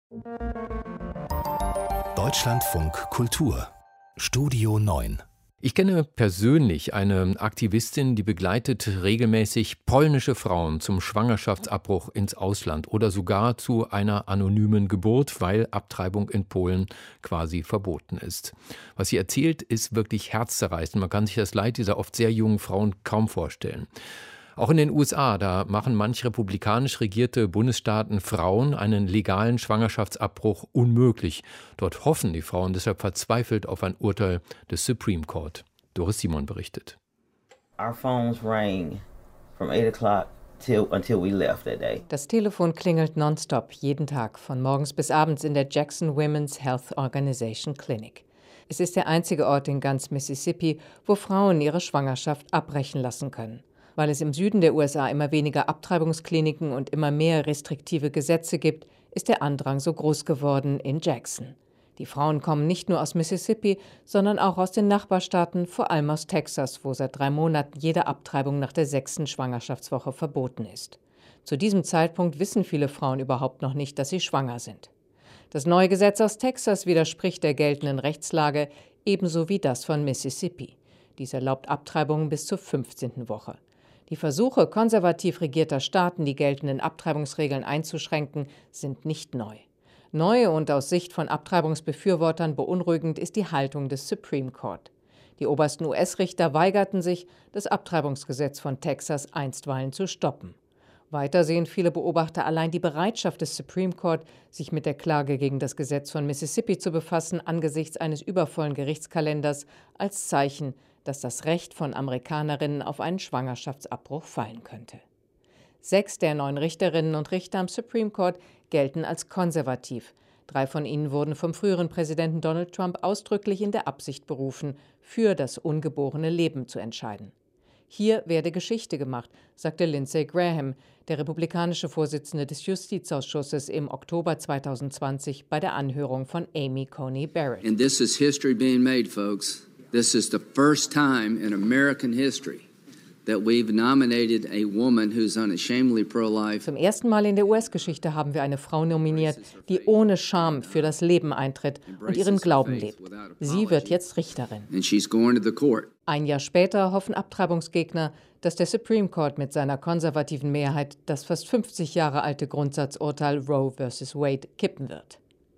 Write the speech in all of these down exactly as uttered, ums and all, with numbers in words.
Deutschlandfunk Kultur Studio neun. Ich kenne persönlich eine Aktivistin, die begleitet regelmäßig polnische Frauen zum Schwangerschaftsabbruch ins Ausland oder sogar zu einer anonymen Geburt, weil Abtreibung in Polen quasi verboten ist. Was sie erzählt, ist wirklich herzzerreißend. Man kann sich das Leid dieser oft sehr jungen Frauen kaum vorstellen. Auch in den U S A, da machen manch republikanisch regierte Bundesstaaten Frauen einen legalen Schwangerschaftsabbruch unmöglich. Dort hoffen die Frauen deshalb verzweifelt auf ein Urteil des Supreme Court. Doris Simon berichtet. Our phones rang from eight o'clock till until we left that day. Das Telefon klingelt nonstop jeden Tag von morgens bis abends in der Jackson Women's Health Organization Clinic. Es ist der einzige Ort in ganz Mississippi, wo Frauen ihre Schwangerschaft abbrechen lassen können. Weil es im Süden der U S A immer weniger Abtreibungskliniken und immer mehr restriktive Gesetze gibt, ist der Andrang so groß geworden in Jackson. Die Frauen kommen nicht nur aus Mississippi, sondern auch aus den Nachbarstaaten, vor allem aus Texas, wo seit drei Monaten jede Abtreibung nach der sechsten Schwangerschaftswoche verboten ist. Zu diesem Zeitpunkt wissen viele Frauen überhaupt noch nicht, dass sie schwanger sind. Das neue Gesetz aus Texas widerspricht der geltenden Rechtslage, ebenso wie das von Mississippi. Dies erlaubt Abtreibungen bis zur fünfzehnten Woche. Die Versuche konservativ regierter Staaten, die geltenden Abtreibungsregeln einzuschränken, sind nicht neu. Neu und aus Sicht von Abtreibungsbefürwortern beunruhigend ist die Haltung des Supreme Court. Die obersten U S-Richter weigerten sich, das Abtreibungsgesetz von Texas einstweilen zu stoppen. Weiter sehen viele Beobachter allein die Bereitschaft des Supreme Court, sich mit der Klage gegen das Gesetz von Mississippi zu befassen, angesichts eines übervollen Gerichtskalenders, als Zeichen, dass das Recht von Amerikanerinnen auf einen Schwangerschaftsabbruch fallen könnte. Sechs der neun Richterinnen und Richter am Supreme Court gelten als konservativ. Drei von ihnen wurden vom früheren Präsidenten Donald Trump ausdrücklich in der Absicht berufen, für das ungeborene Leben zu entscheiden. Hier werde Geschichte gemacht, sagte Lindsey Graham, der republikanische Vorsitzende des Justizausschusses im Oktober zweitausendzwanzig bei der Anhörung von Amy Coney Barrett. And this is history being made, folks. This is the first time in American history that we've nominated a woman who's unashamedly pro-life. Zum ersten Mal in der U S-Geschichte haben wir eine Frau nominiert, die ohne Scham für das Leben eintritt und ihren Glauben lebt. Sie wird jetzt Richterin. And she's going to the court. Ein Jahr später hoffen Abtreibungsgegner, dass der Supreme Court mit seiner konservativen Mehrheit das fast fünfzig Jahre alte Grundsatzurteil Roe versus Wade kippen wird.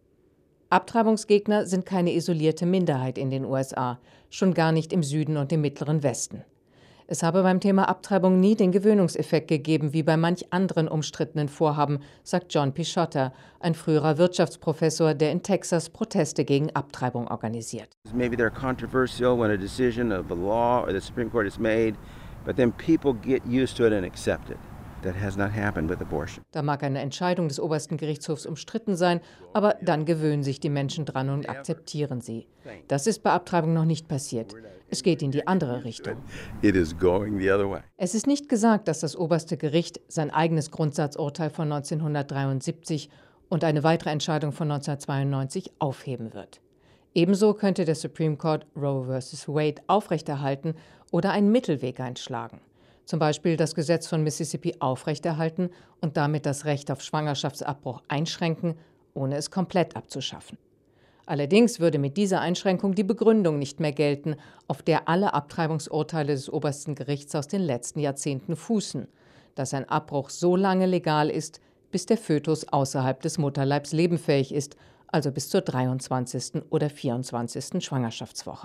Abtreibungsgegner sind keine isolierte Minderheit in den U S A, schon gar nicht im Süden und im mittleren Westen. Es habe beim Thema Abtreibung nie den Gewöhnungseffekt gegeben, wie bei manch anderen umstrittenen Vorhaben, sagt John Pichotta, ein früherer Wirtschaftsprofessor, der in Texas Proteste gegen Abtreibung organisiert. Maybe they're controversial when a decision of the law or the Supreme Court is made, but then people get used to it and accept it. That has not happened with abortion. Da mag eine Entscheidung des obersten Gerichtshofs umstritten sein, aber dann gewöhnen sich die Menschen dran und akzeptieren sie. Das ist bei Abtreibung noch nicht passiert. Es geht in die andere Richtung. It is going the other way. Es ist nicht gesagt, dass das oberste Gericht sein eigenes Grundsatzurteil von neunzehnhundertdreiundsiebzig und eine weitere Entscheidung von neunzehnhundertzweiundneunzig aufheben wird. Ebenso könnte der Supreme Court Roe versus Wade aufrechterhalten oder einen Mittelweg einschlagen. Zum Beispiel das Gesetz von Mississippi aufrechterhalten und damit das Recht auf Schwangerschaftsabbruch einschränken, ohne es komplett abzuschaffen. Allerdings würde mit dieser Einschränkung die Begründung nicht mehr gelten, auf der alle Abtreibungsurteile des obersten Gerichts aus den letzten Jahrzehnten fußen, dass ein Abbruch so lange legal ist, bis der Fötus außerhalb des Mutterleibs lebenfähig ist, also bis zur dreiundzwanzigsten oder vierundzwanzigsten Schwangerschaftswoche.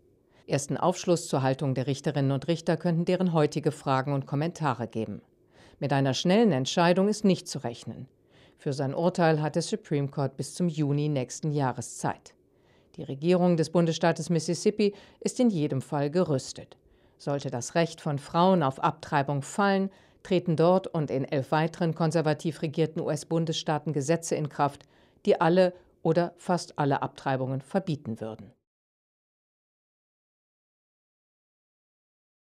Ersten Aufschluss zur Haltung der Richterinnen und Richter könnten deren heutige Fragen und Kommentare geben. Mit einer schnellen Entscheidung ist nicht zu rechnen. Für sein Urteil hat der Supreme Court bis zum Juni nächsten Jahres Zeit. Die Regierung des Bundesstaates Mississippi ist in jedem Fall gerüstet. Sollte das Recht von Frauen auf Abtreibung fallen, treten dort und in elf weiteren konservativ regierten U S-Bundesstaaten Gesetze in Kraft, die alle oder fast alle Abtreibungen verbieten würden.